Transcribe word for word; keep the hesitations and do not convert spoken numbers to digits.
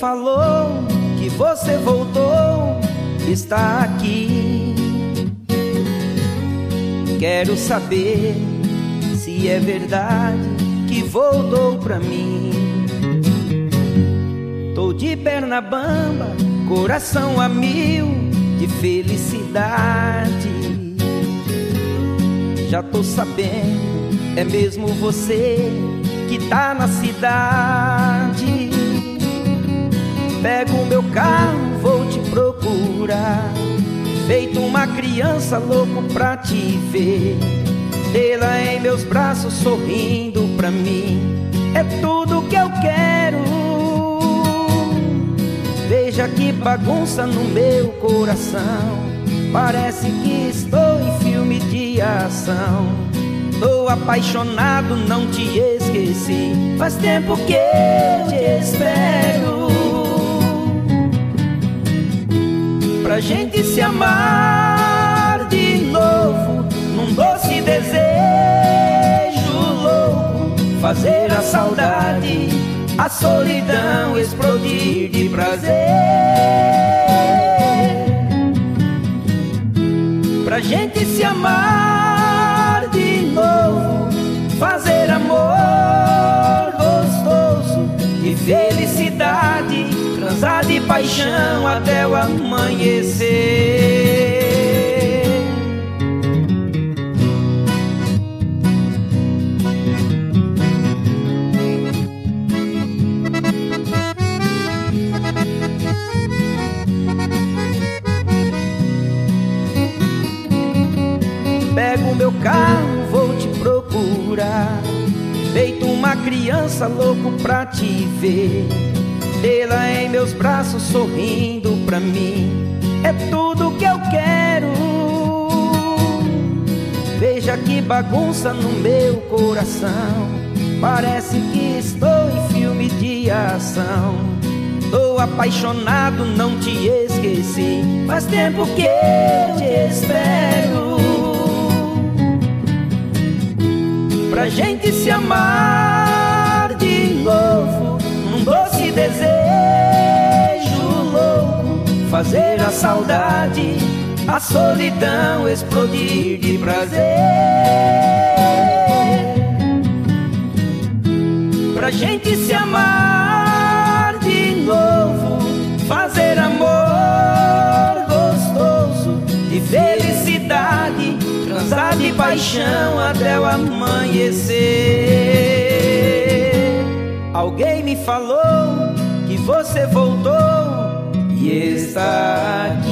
falou que você voltou, está aqui. Quero saber se é verdade que voltou pra mim. Tô de perna bamba, coração a mil de felicidade. Já tô sabendo, é mesmo você que tá na cidade. Pego o meu carro, vou te procurar, feito uma criança louco pra te ver. Tê-la em meus braços sorrindo pra mim é tudo que eu quero. Veja que bagunça no meu coração, parece que estou em filme de ação. Tô apaixonado, não te esqueci, faz tempo que eu te espero. Pra gente se amar de novo, num doce desejo louco, fazer a saudade, a solidão explodir de prazer. Pra gente se amar de novo, fazer amor gostoso de felicidade, transar de paixão até o amanhecer. Pego o meu carro, vou te procurar, feito uma criança louco pra te ver. Tê-la em meus braços sorrindo pra mim é tudo que eu quero. Veja que bagunça no meu coração, parece que estou em filme de ação. Tô apaixonado, não te esqueci, faz tempo que eu te espero. Pra gente se amar de novo, num doce desejo louco, fazer a saudade, a solidão explodir de prazer. Pra gente se amar de novo, fazer amor gostoso de felicidade, transar de paixão até o amanhecer. Alguém me falou que você voltou e está aqui.